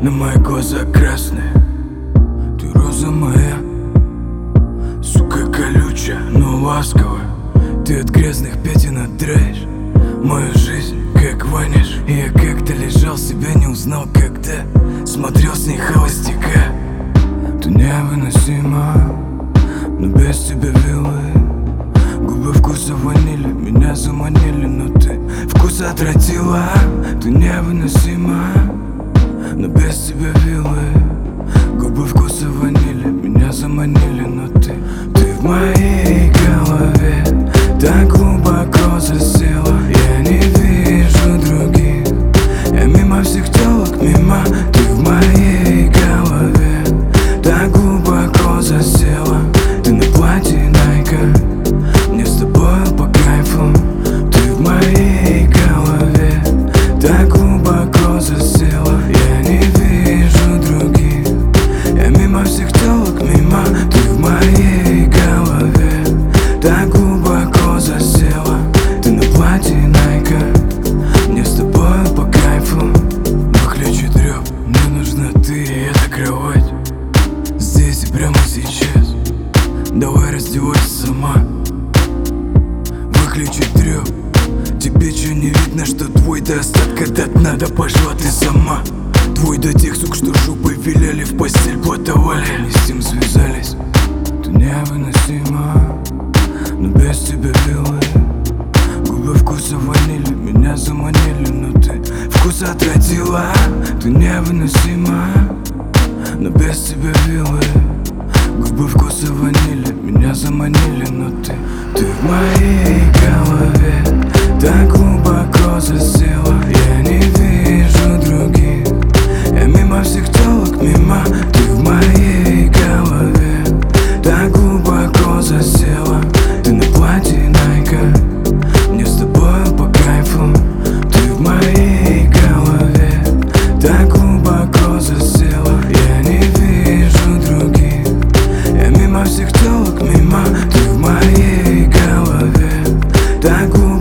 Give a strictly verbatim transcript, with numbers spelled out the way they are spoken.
но мои глаза красные. Ты роза моя, сука колючая, но ласковая. Ты от грязных пятен отдраешь мою жизнь, как воняешь. И я как-то лежал, себя не узнал, когда смотрел с ней холостяка. Ты невыносима, но без тебя вилы. Губы вкуса ванили, меня заманили, но ты вкус отвратила. Ты невыносима, но без тебя вилы. Губы вкуса ванили, меня заманили, но ты Ты в моей голове так глубоко засела. Я не вижу других, я мимо всех телок, мимо. Ты в моей голове так глубоко засела. Ты на платье Найка, мне с тобой по кайфу. Ты в моей голове так глубоко засела. Я не вижу других, я мимо всех телок, мимо. Ты в моей голове так глубоко засела. Ты на платье Найка, мне с тобой по кайфу. Выключи трёп, мне нужна ты и эта кровать. Здесь и прямо сейчас, давай раздевайся сама. Выключи трёп, тебе чё не видно, что твой до остатка до дна? Да пошла ты сама. Твой до тех сук, что жопой виляли, в постель плотовали, они с тем связались. Ты невыносима, но без тебя вилы. Губы вкуса ванили, меня заманили, но ты вкус отвратила. Ты невыносима, но без тебя вилы. Губы вкуса ванили, меня заманили, но ты Ты в моей голове так глубоко засела. Я не вижу других, я мимо всех телок, мимо. Ты в моей голове так глубоко засела. Ты на платье Найка, мне с тобой по кайфу. Ты в моей голове так глубоко засела. Я не вижу других, я мимо всех телок, мимо. Ты в моей голове так глубоко